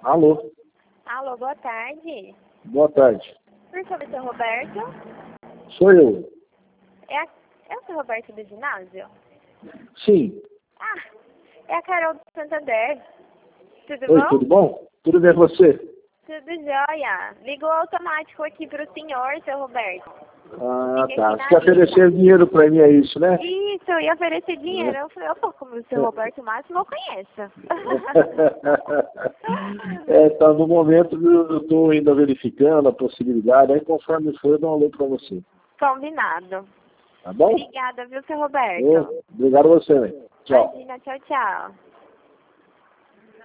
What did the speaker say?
Alô? Alô, boa tarde. Boa tarde. Por favor, seu Roberto? Sou eu. É o seu Roberto do ginásio? Sim. Ah, é a Carol do Santander. Tudo Oi, bom? tudo bom? Tudo bem com você? Tudo jóia. Ligou automático aqui pro senhor, seu Roberto. Ah, Fica tá. aqui Você na quer oferecer dinheiro pra mim, é isso, né? Isso, eu ia oferecer dinheiro. Eu falei, opa, como o seu Roberto Máximo eu conheço. Tá, no momento eu estou ainda verificando a possibilidade, aí conforme for eu dou um alô pra você. Combinado. Tá bom? Obrigada, viu, seu Roberto? Obrigado a você. Tchau. Imagina, tchau, tchau.